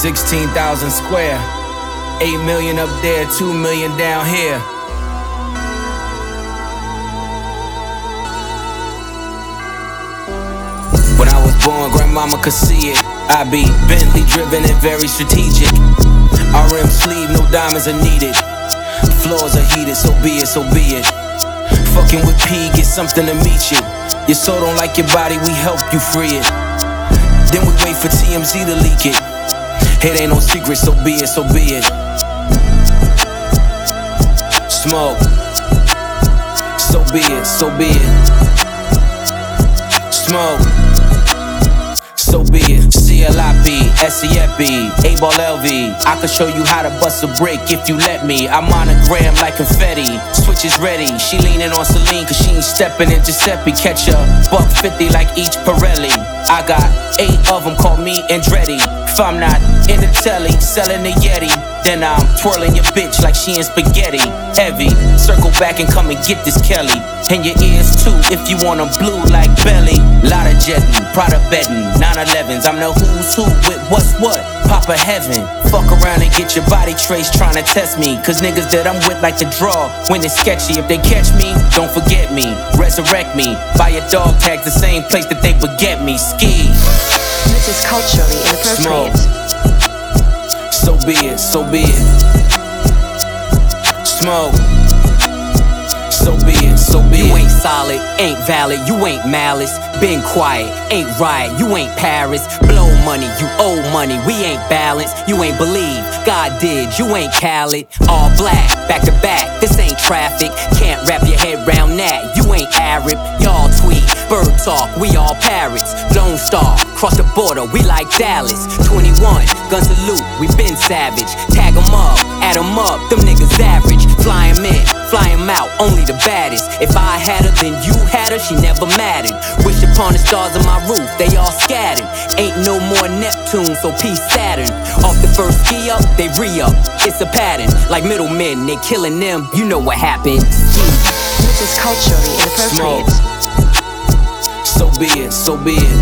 16,000 square, 8 million up there, 2 million down here. When I was born, grandmama could see it. I be Bentley driven and very strategic. RM sleeve, no diamonds are needed. Floors are heated, so be it, so be it. Fucking with P, get something to meet you. Your soul don't like your body, we help you free it. Then we wait for TMZ to leak it. It ain't no secret, so be it, so be it. Smoke. So be it, so be it. Smoke. So be it. CLIP, SEFB, A-Ball LV. I can show you how to bust a brick if you let me. I monogram like confetti. Switch is ready. She leaning on Celine cause she ain't stepping in Giuseppe. Catch a $150 like each Pirelli. I got 8 of them, call me Andretti. If I'm not in the telly, selling the Yeti, then I'm twirling your bitch like she in spaghetti. Heavy, circle back and come and get this Kelly. And your ears too, if you want them blue like Belly. Lot of jetting, Prada betting, 911s. I'm the who's who with what's what, Papa Heaven. Fuck around and get your body traced trying to test me. Cause niggas that I'm with like to draw when it's sketchy. If they catch me, don't forget me, resurrect me. Buy your dog tags the same place that they forget me. Ski. This is culturally inappropriate. Smoke. So be it, so be it. Smoke. So be it, so be it. You ain't solid, ain't valid, you ain't malice. Been quiet, ain't riot, you ain't Paris. Blow money, you owe money, we ain't balanced. You ain't believe, God did, you ain't Khaled. All black, back to back, this ain't traffic. Can't wrap your head round that, you ain't Arab. Y'all tweet, bird talk, we all parrots. Lone Star, cross the border, we like Dallas. 21, gun salute, we been savage. Tag 'em up, add 'em up, them niggas average. Fly 'em in, fly 'em out, only the baddest. If I had her, then you had her, she never mattered. Wish upon the stars on my roof, they all scattered. Ain't no more Neptune, so peace Saturn. Off the first ski up, they re-up. It's a pattern, like middlemen, they killing them, you know what happened. This is culturally inappropriate. So be it, so be it.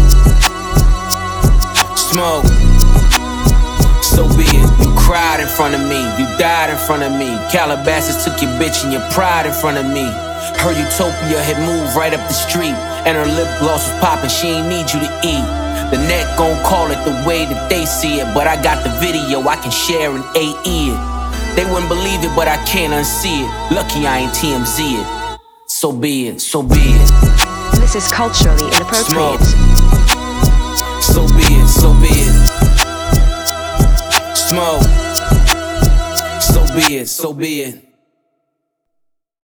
Smoke. So be it. You cried in front of me, you died in front of me. Calabasas took your bitch and your pride in front of me. Her utopia had moved right up the street, and her lip gloss was popping, she ain't need you to eat. The net gon' call it the way that they see it, but I got the video I can share in AE it. They wouldn't believe it, but I can't unsee it. Lucky I ain't TMZ it. So be it, so be it. This is culturally inappropriate. Smoke. So be it, so be it. Smoke. So be it, so be it.